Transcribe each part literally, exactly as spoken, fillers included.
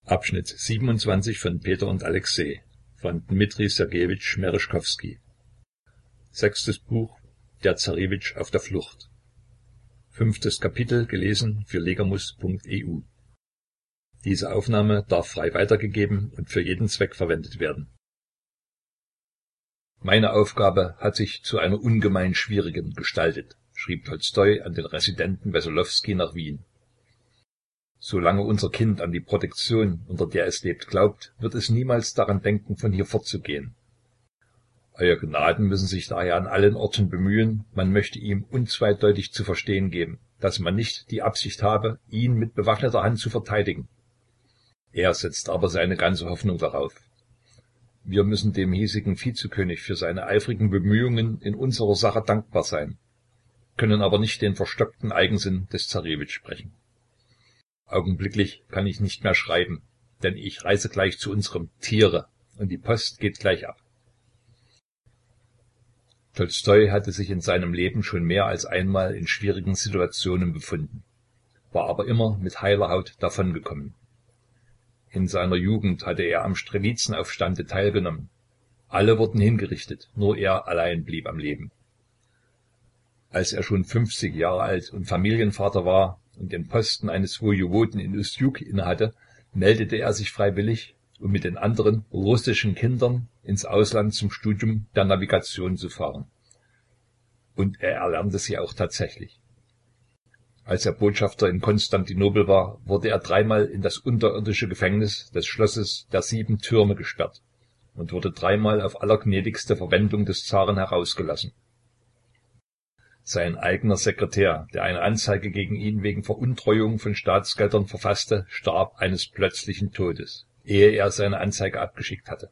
Abschnitt siebenundzwanzig von Peter und Alexei von Dmitri Sergejewitsch Mereschkowski. Sechstes Buch, Der Zarewitsch auf der Flucht. Fünftes Kapitel, gelesen für legamus punkt e u. Diese Aufnahme darf frei weitergegeben und für jeden Zweck verwendet werden. Meine Aufgabe hat sich zu einer ungemein schwierigen gestaltet, schrieb Tolstoi an den Residenten Wessolowski nach Wien. Solange unser Kind an die Protektion, unter der es lebt, glaubt, wird es niemals daran denken, von hier fortzugehen. Euer Gnaden müssen sich daher an allen Orten bemühen, man möchte ihm unzweideutig zu verstehen geben, dass man nicht die Absicht habe, ihn mit bewaffneter Hand zu verteidigen. Er setzt aber seine ganze Hoffnung darauf. Wir müssen dem hiesigen Vizekönig für seine eifrigen Bemühungen in unserer Sache dankbar sein, können aber nicht den verstockten Eigensinn des Zarewitsch sprechen. Augenblicklich kann ich nicht mehr schreiben, denn ich reise gleich zu unserem Tiere und die Post geht gleich ab. Tolstoi hatte sich in seinem Leben schon mehr als einmal in schwierigen Situationen befunden, war aber immer mit heiler Haut davongekommen. In seiner Jugend hatte er am Strelitzenaufstande teilgenommen. Alle wurden hingerichtet, nur er allein blieb am Leben. Als er schon fünfzig Jahre alt und Familienvater war und den Posten eines Wojewoden in Ustjuk innehatte, meldete er sich freiwillig, um mit den anderen russischen Kindern ins Ausland zum Studium der Navigation zu fahren. Und er erlernte sie auch tatsächlich. Als er Botschafter in Konstantinopel war, wurde er dreimal in das unterirdische Gefängnis des Schlosses der Sieben Türme gesperrt und wurde dreimal auf allergnädigste Verwendung des Zaren herausgelassen. Sein eigener Sekretär, der eine Anzeige gegen ihn wegen Veruntreuung von Staatsgeldern verfasste, starb eines plötzlichen Todes, ehe er seine Anzeige abgeschickt hatte.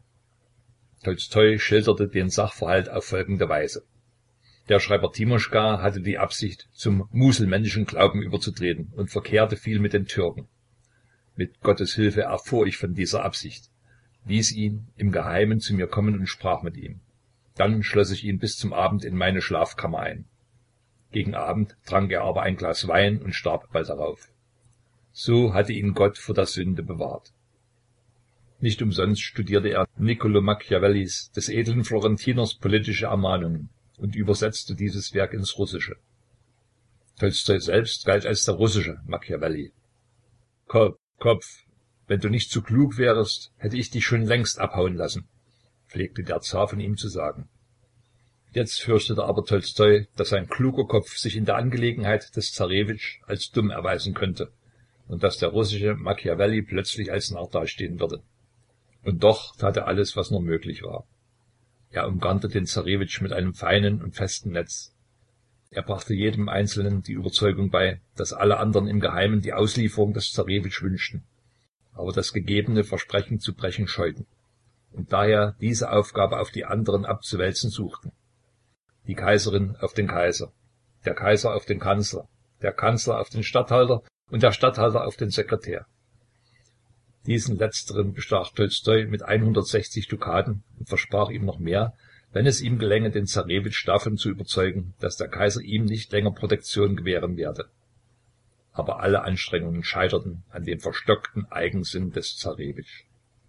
Tolstoi schilderte den Sachverhalt auf folgende Weise. Der Schreiber Timoschka hatte die Absicht, zum muselmännischen Glauben überzutreten und verkehrte viel mit den Türken. Mit Gottes Hilfe erfuhr ich von dieser Absicht, ließ ihn im Geheimen zu mir kommen und sprach mit ihm. Dann schloss ich ihn bis zum Abend in meine Schlafkammer ein. Gegen Abend trank er aber ein Glas Wein und starb bald darauf. So hatte ihn Gott vor der Sünde bewahrt. Nicht umsonst studierte er Niccolò Machiavellis, des edlen Florentiners, politische Ermahnungen und übersetzte dieses Werk ins Russische. Tolstoi selbst galt als der russische Machiavelli. Kopf, Kopf, wenn du nicht so klug wärest, hätte ich dich schon längst abhauen lassen, pflegte der Zar von ihm zu sagen. Jetzt fürchtete aber Tolstoi, dass ein kluger Kopf sich in der Angelegenheit des Zarewitsch als dumm erweisen könnte und dass der russische Machiavelli plötzlich als Narr dastehen würde. Und doch tat er alles, was nur möglich war. Er umgarnte den Zarewitsch mit einem feinen und festen Netz. Er brachte jedem Einzelnen die Überzeugung bei, dass alle anderen im Geheimen die Auslieferung des Zarewitsch wünschten, aber das gegebene Versprechen zu brechen scheuten und daher diese Aufgabe auf die anderen abzuwälzen suchten. Die Kaiserin auf den Kaiser, der Kaiser auf den Kanzler, der Kanzler auf den Statthalter und der Statthalter auf den Sekretär. Diesen letzteren bestach Tolstoi mit hundertsechzig Dukaten und versprach ihm noch mehr, wenn es ihm gelänge, den Zarewitsch davon zu überzeugen, dass der Kaiser ihm nicht länger Protektion gewähren werde. Aber alle Anstrengungen scheiterten an dem verstockten Eigensinn des Zarewitsch.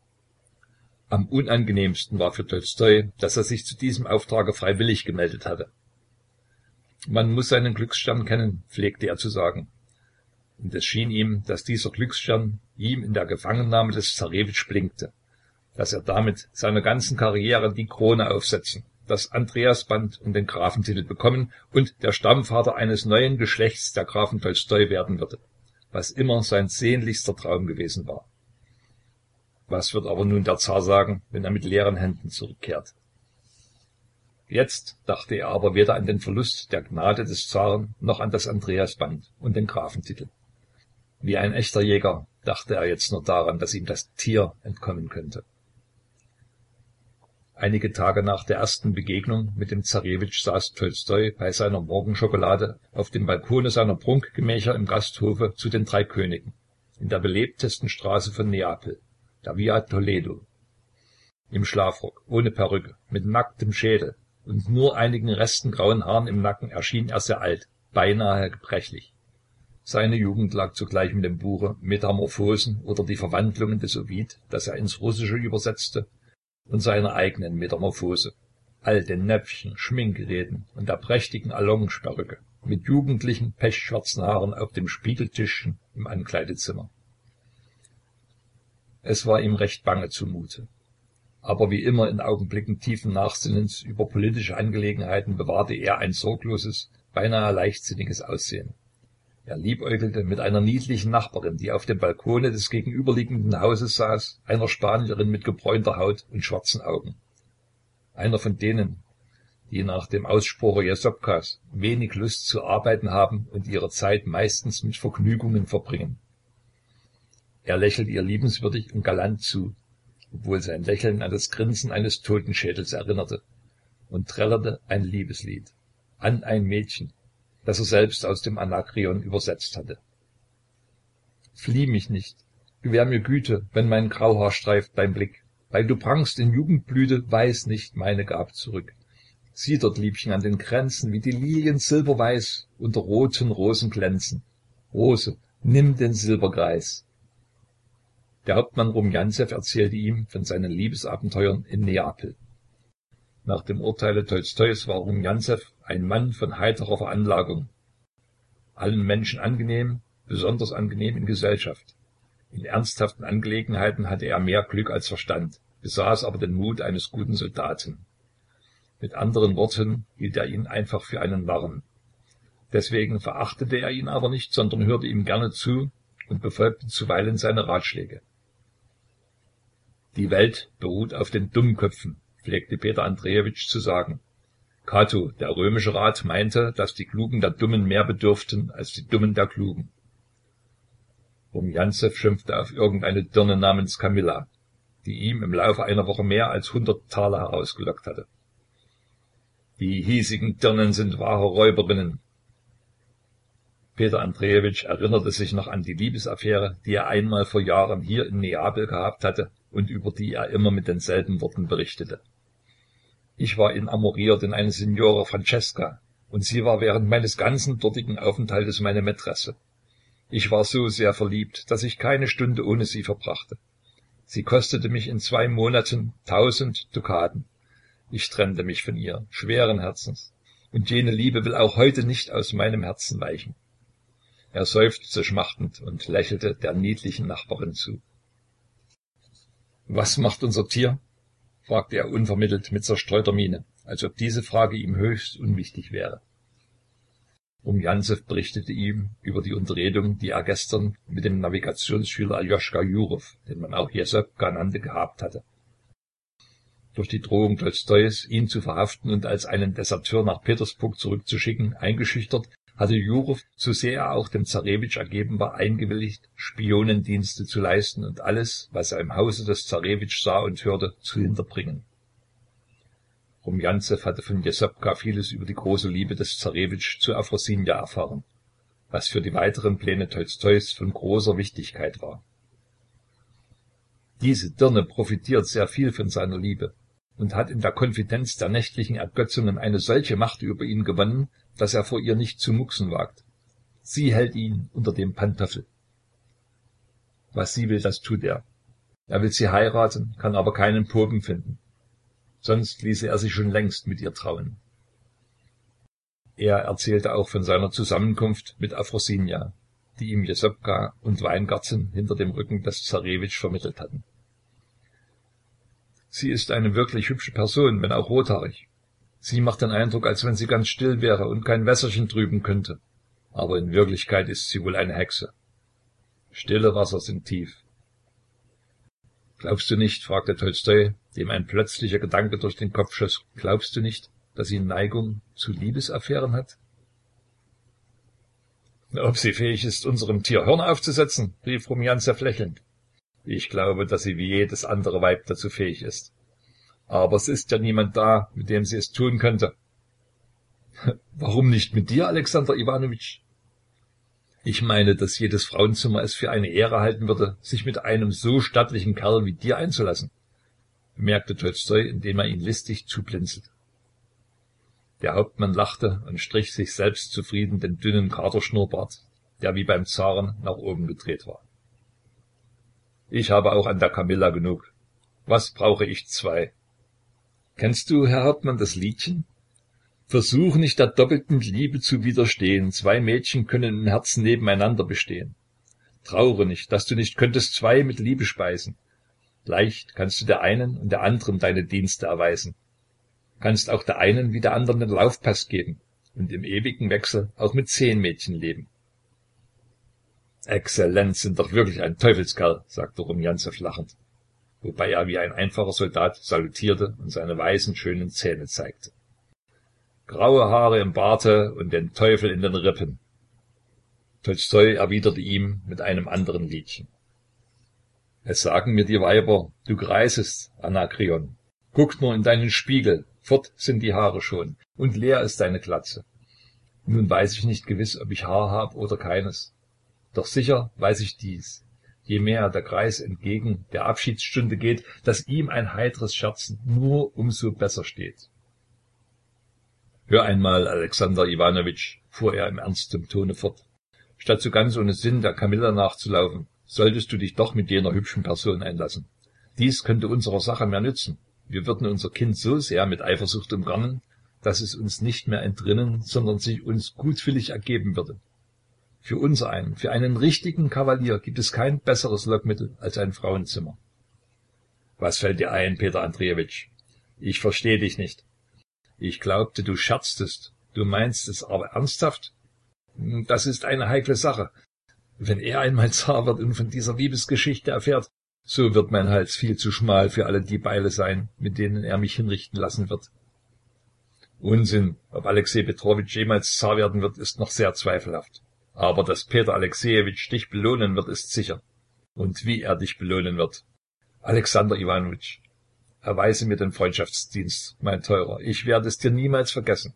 Am unangenehmsten war für Tolstoi, dass er sich zu diesem Auftrage freiwillig gemeldet hatte. Man muss seinen Glücksstern kennen, pflegte er zu sagen. Und es schien ihm, dass dieser Glücksstern ihm in der Gefangennahme des Zarewitsch blinkte, dass er damit seiner ganzen Karriere die Krone aufsetzen, das Andreasband und den Grafentitel bekommen und der Stammvater eines neuen Geschlechts der Grafen Tolstoi werden würde, was immer sein sehnlichster Traum gewesen war. Was wird aber nun der Zar sagen, wenn er mit leeren Händen zurückkehrt? Jetzt dachte er aber weder an den Verlust der Gnade des Zaren noch an das Andreasband und den Grafentitel. Wie ein echter Jäger dachte er jetzt nur daran, dass ihm das Tier entkommen könnte. Einige Tage nach der ersten Begegnung mit dem Zarewitsch saß Tolstoi bei seiner Morgenschokolade auf dem Balkone seiner Prunkgemächer im Gasthofe zu den Drei Königen, in der belebtesten Straße von Neapel, der Via Toledo. Im Schlafrock, ohne Perücke, mit nacktem Schädel und nur einigen Resten grauen Haaren im Nacken erschien er sehr alt, beinahe gebrechlich. Seine Jugend lag zugleich mit dem Buche Metamorphosen oder die Verwandlungen des Ovid, das er ins Russische übersetzte, und seiner eigenen Metamorphose, all den Näpfchen, Schminkgeräten und der prächtigen Allonge-Perücke mit jugendlichen, pechschwarzen Haaren auf dem Spiegeltischchen im Ankleidezimmer. Es war ihm recht bange zumute. Aber wie immer in Augenblicken tiefen Nachsinnens über politische Angelegenheiten bewahrte er ein sorgloses, beinahe leichtsinniges Aussehen. Er liebäugelte mit einer niedlichen Nachbarin, die auf dem Balkone des gegenüberliegenden Hauses saß, einer Spanierin mit gebräunter Haut und schwarzen Augen. Einer von denen, die nach dem Ausspruche Jessobkas wenig Lust zu arbeiten haben und ihre Zeit meistens mit Vergnügungen verbringen. Er lächelte ihr liebenswürdig und galant zu, obwohl sein Lächeln an das Grinsen eines Totenschädels erinnerte, und trällerte ein Liebeslied an ein Mädchen, das er selbst aus dem Anakreon übersetzt hatte. Flieh mich nicht, gewähr mir Güte, wenn mein Grauhaar streift dein Blick, weil du prangst in Jugendblüte, weiß nicht meine Gab zurück. Sieh dort, Liebchen, an den Kränzen, wie die Lilien silberweiß unter roten Rosen glänzen. Rose, nimm den Silbergreis. Der Hauptmann Rumjantsew erzählte ihm von seinen Liebesabenteuern in Neapel. Nach dem Urteile Tolstois war Rumjantsew ein Mann von heiterer Veranlagung, allen Menschen angenehm, besonders angenehm in Gesellschaft. In ernsthaften Angelegenheiten hatte er mehr Glück als Verstand, besaß aber den Mut eines guten Soldaten. Mit anderen Worten hielt er ihn einfach für einen Narren. Deswegen verachtete er ihn aber nicht, sondern hörte ihm gerne zu und befolgte zuweilen seine Ratschläge. Die Welt beruht auf den Dummköpfen, pflegte Peter Andrejewitsch zu sagen. Cato, der römische Rat, meinte, dass die Klugen der Dummen mehr bedürften als die Dummen der Klugen. Rumjantsew schimpfte auf irgendeine Dirne namens Camilla, die ihm im Laufe einer Woche mehr als hundert Taler herausgelockt hatte. Die hiesigen Dirnen sind wahre Räuberinnen. Peter Andrejewitsch erinnerte sich noch an die Liebesaffäre, die er einmal vor Jahren hier in Neapel gehabt hatte und über die er immer mit denselben Worten berichtete. Ich war inamoriert in eine Signora Francesca, und sie war während meines ganzen dortigen Aufenthaltes meine Mätresse. Ich war so sehr verliebt, dass ich keine Stunde ohne sie verbrachte. Sie kostete mich in zwei Monaten tausend Dukaten. Ich trennte mich von ihr, schweren Herzens, und jene Liebe will auch heute nicht aus meinem Herzen weichen. Er seufzte schmachtend und lächelte der niedlichen Nachbarin zu. »Was macht unser Tier?« fragte er unvermittelt mit zerstreuter Miene, als ob diese Frage ihm höchst unwichtig wäre. Rumjantsew berichtete ihm über die Unterredung, die er gestern mit dem Navigationsschüler Aljoschka Jurow, den man auch Jessobka nannte, gehabt hatte. Durch die Drohung Tolstois, ihn zu verhaften und als einen Deserteur nach Petersburg zurückzuschicken, eingeschüchtert, hatte Jurow, so sehr er auch dem Zarewitsch ergeben war, eingewilligt, Spionendienste zu leisten und alles, was er im Hause des Zarewitsch sah und hörte, zu hinterbringen. Rumjantsew hatte von Jessobka vieles über die große Liebe des Zarewitsch zu Afrosinja erfahren, was für die weiteren Pläne Tolstois von großer Wichtigkeit war. Diese Dirne profitiert sehr viel von seiner Liebe und hat in der Konfidenz der nächtlichen Ergötzungen eine solche Macht über ihn gewonnen, dass er vor ihr nicht zu mucksen wagt. Sie hält ihn unter dem Pantoffel. Was sie will, das tut er. Er will sie heiraten, kann aber keinen Popen finden. Sonst ließe er sich schon längst mit ihr trauen. Er erzählte auch von seiner Zusammenkunft mit Afrosinja, die ihm Jessobka und Weingarten hinter dem Rücken des Zarewitsch vermittelt hatten. Sie ist eine wirklich hübsche Person, wenn auch rothaarig. Sie macht den Eindruck, als wenn sie ganz still wäre und kein Wässerchen trüben könnte. Aber in Wirklichkeit ist sie wohl eine Hexe. Stille Wasser sind tief. Glaubst du nicht, fragte Tolstoi, dem ein plötzlicher Gedanke durch den Kopf schoss, glaubst du nicht, dass sie Neigung zu Liebesaffären hat? Ob sie fähig ist, unserem Tier Hörner aufzusetzen, rief Rumjantsew lächelnd. Ich glaube, dass sie wie jedes andere Weib dazu fähig ist. Aber es ist ja niemand da, mit dem sie es tun könnte. Warum nicht mit dir, Alexander Iwanowitsch? Ich meine, dass jedes Frauenzimmer es für eine Ehre halten würde, sich mit einem so stattlichen Kerl wie dir einzulassen, bemerkte Tolstoi, indem er ihn listig zublinzelte. Der Hauptmann lachte und strich sich selbstzufrieden den dünnen Katerschnurrbart, der wie beim Zaren nach oben gedreht war. Ich habe auch an der Camilla genug. Was brauche ich zwei? Kennst du, Herr Hauptmann, das Liedchen? Versuch nicht der doppelten Liebe zu widerstehen. Zwei Mädchen können im Herzen nebeneinander bestehen. Traure nicht, dass du nicht könntest zwei mit Liebe speisen. Leicht kannst du der einen und der anderen deine Dienste erweisen. Kannst auch der einen wie der anderen den Laufpass geben und im ewigen Wechsel auch mit zehn Mädchen leben. Exzellenz sind doch wirklich ein Teufelskerl, sagte Rumjantsew lachend, wobei er wie ein einfacher Soldat salutierte und seine weißen, schönen Zähne zeigte. Graue Haare im Barte und den Teufel in den Rippen. Tolstoi erwiderte ihm mit einem anderen Liedchen. Es sagen mir die Weiber, du greisest, Anakreon. Guck nur in deinen Spiegel, fort sind die Haare schon, und leer ist deine Glatze. Nun weiß ich nicht gewiss, ob ich Haar hab oder keines. Doch sicher weiß ich dies, je mehr der Greis entgegen der Abschiedsstunde geht, dass ihm ein heitres Scherzen nur umso besser steht. Hör einmal, Alexander Iwanowitsch, fuhr er im ernstem Tone fort, statt so ganz ohne Sinn der Camilla nachzulaufen, solltest du dich doch mit jener hübschen Person einlassen. Dies könnte unserer Sache mehr nützen. Wir würden unser Kind so sehr mit Eifersucht umgarnen, dass es uns nicht mehr entrinnen, sondern sich uns gutwillig ergeben würde. Für unsereinen, für einen richtigen Kavalier gibt es kein besseres Lockmittel als ein Frauenzimmer. Was fällt dir ein, Peter Andrejewitsch? Ich verstehe dich nicht. Ich glaubte, du scherztest. Du meinst es aber ernsthaft? Das ist eine heikle Sache. Wenn er einmal Zar wird und von dieser Liebesgeschichte erfährt, so wird mein Hals viel zu schmal für alle die Beile sein, mit denen er mich hinrichten lassen wird. Unsinn, ob Alexej Petrowitsch jemals Zar werden wird, ist noch sehr zweifelhaft. Aber dass Peter Alexejewitsch dich belohnen wird, ist sicher. Und wie er dich belohnen wird. Alexander Iwanowitsch, erweise mir den Freundschaftsdienst, mein Teurer. Ich werde es dir niemals vergessen.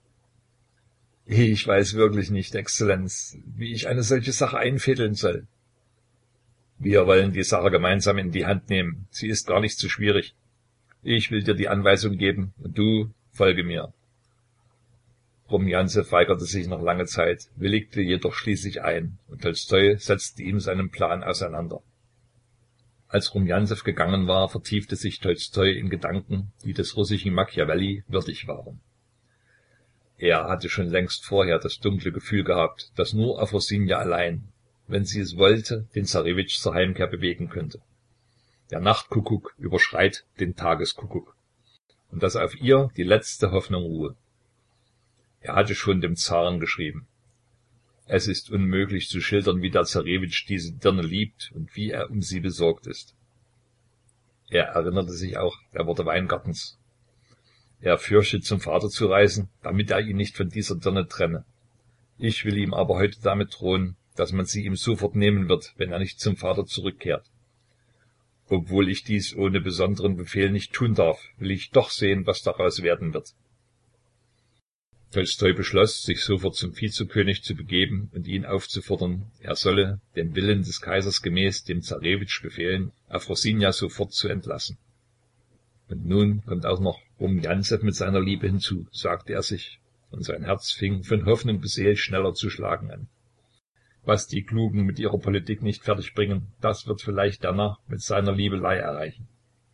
Ich weiß wirklich nicht, Exzellenz, wie ich eine solche Sache einfädeln soll. Wir wollen die Sache gemeinsam in die Hand nehmen. Sie ist gar nicht so schwierig. Ich will dir die Anweisung geben und du folge mir. Rumjantsew weigerte sich noch lange Zeit, willigte jedoch schließlich ein, und Tolstoi setzte ihm seinen Plan auseinander. Als Rumjantsew gegangen war, vertiefte sich Tolstoi in Gedanken, die des russischen Machiavelli würdig waren. Er hatte schon längst vorher das dunkle Gefühl gehabt, dass nur Afrosinia allein, wenn sie es wollte, den Zarewitsch zur Heimkehr bewegen könnte. Der Nachtkuckuck überschreit den Tageskuckuck, und dass auf ihr die letzte Hoffnung ruhe. Er hatte schon dem Zaren geschrieben. Es ist unmöglich zu schildern, wie der Zarewitsch diese Dirne liebt und wie er um sie besorgt ist. Er erinnerte sich auch der Worte Weingartens. Er fürchtet, zum Vater zu reisen, damit er ihn nicht von dieser Dirne trenne. Ich will ihm aber heute damit drohen, dass man sie ihm sofort nehmen wird, wenn er nicht zum Vater zurückkehrt. Obwohl ich dies ohne besonderen Befehl nicht tun darf, will ich doch sehen, was daraus werden wird. Tolstoi beschloss, sich sofort zum Vizekönig zu begeben und ihn aufzufordern, er solle, dem Willen des Kaisers gemäß, dem Zarewitsch befehlen, Afrosinia sofort zu entlassen. Und nun kommt auch noch Rumjantsew mit seiner Liebe hinzu, sagte er sich, und sein Herz fing von Hoffnung beseelt schneller zu schlagen an. Was die Klugen mit ihrer Politik nicht fertigbringen, das wird vielleicht der Narr mit seiner Liebelei erreichen.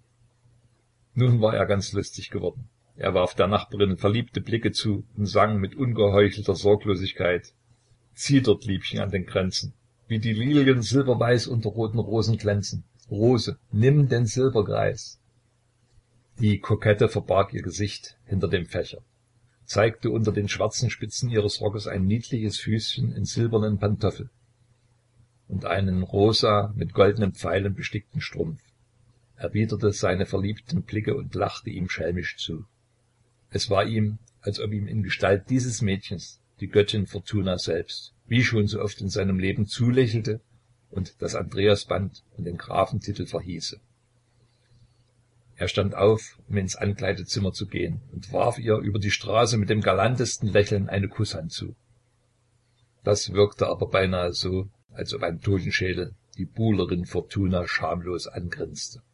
Nun war er ganz lustig geworden. Er warf der Nachbarin verliebte Blicke zu und sang mit ungeheuchelter Sorglosigkeit: Zieh dort, Liebchen, an den Kränzen, wie die Lilien silberweiß unter roten Rosen glänzen. Rose, nimm den Silbergreis. Die Kokette verbarg ihr Gesicht hinter dem Fächer, zeigte unter den schwarzen Spitzen ihres Rockes ein niedliches Füßchen in silbernen Pantoffel und einen rosa mit goldenen Pfeilen bestickten Strumpf, erwiderte seine verliebten Blicke und lachte ihm schelmisch zu. Es war ihm, als ob ihm in Gestalt dieses Mädchens die Göttin Fortuna selbst, wie schon so oft in seinem Leben, zulächelte und das Andreasband und den Grafentitel verhieße. Er stand auf, um ins Ankleidezimmer zu gehen, und warf ihr über die Straße mit dem galantesten Lächeln eine Kusshand zu. Das wirkte aber beinahe so, als ob ein Totenschädel die Buhlerin Fortuna schamlos angrinste.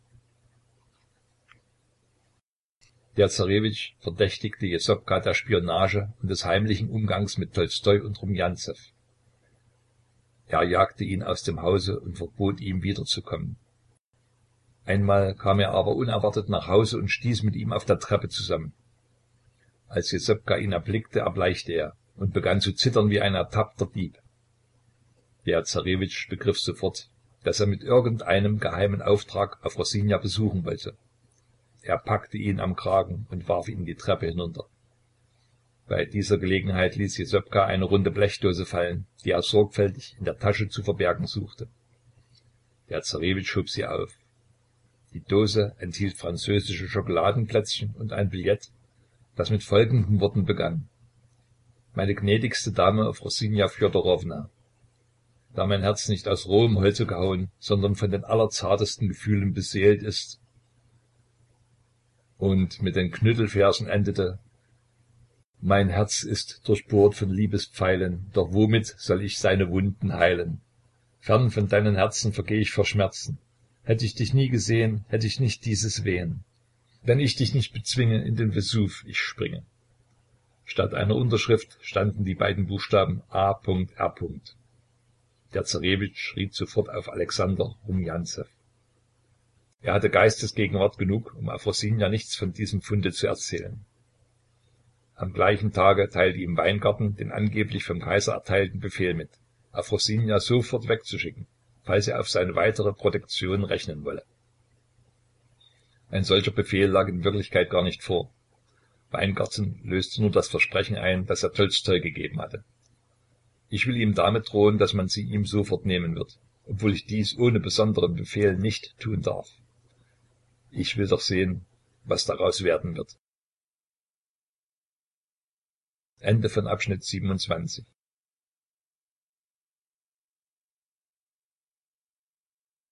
Der Zarewitsch verdächtigte Jessobka der Spionage und des heimlichen Umgangs mit Tolstoi und Rumjantsew. Er jagte ihn aus dem Hause und verbot ihm wiederzukommen. Einmal kam er aber unerwartet nach Hause und stieß mit ihm auf der Treppe zusammen. Als Jessobka ihn erblickte, erbleichte er und begann zu zittern wie ein ertappter Dieb. Der Zarewitsch begriff sofort, dass er mit irgendeinem geheimen Auftrag Afrossinja besuchen wollte. Er packte ihn am Kragen und warf ihn die Treppe hinunter. Bei dieser Gelegenheit ließ Jessobka eine runde Blechdose fallen, die er sorgfältig in der Tasche zu verbergen suchte. Der Zarewitsch schob sie auf. Die Dose enthielt französische Schokoladenplätzchen und ein Billett, das mit folgenden Worten begann: Meine gnädigste Dame Afrossinja Fjodorowna, da mein Herz nicht aus rohem Holze gehauen, sondern von den allerzartesten Gefühlen beseelt ist, und mit den Knüttelversen endete: Mein Herz ist durchbohrt von Liebespfeilen, doch womit soll ich seine Wunden heilen? Fern von deinem Herzen vergeh ich vor Schmerzen. Hätt ich dich nie gesehen, hätt ich nicht dieses Wehen. Wenn ich dich nicht bezwinge, in den Vesuv ich springe. Statt einer Unterschrift standen die beiden Buchstaben A R Der Zarewitsch riet sofort auf Alexander Rumjantsew. Er hatte Geistesgegenwart genug, um Afrossinja nichts von diesem Funde zu erzählen. Am gleichen Tage teilte ihm Weingarten den angeblich vom Kaiser erteilten Befehl mit, Afrossinja sofort wegzuschicken, falls er auf seine weitere Protektion rechnen wolle. Ein solcher Befehl lag in Wirklichkeit gar nicht vor. Weingarten löste nur das Versprechen ein, das er Tolstoi gegeben hatte. Ich will ihm damit drohen, dass man sie ihm sofort nehmen wird, obwohl ich dies ohne besonderen Befehl nicht tun darf. Ich will doch sehen, was daraus werden wird. Ende von Abschnitt siebenundzwanzig.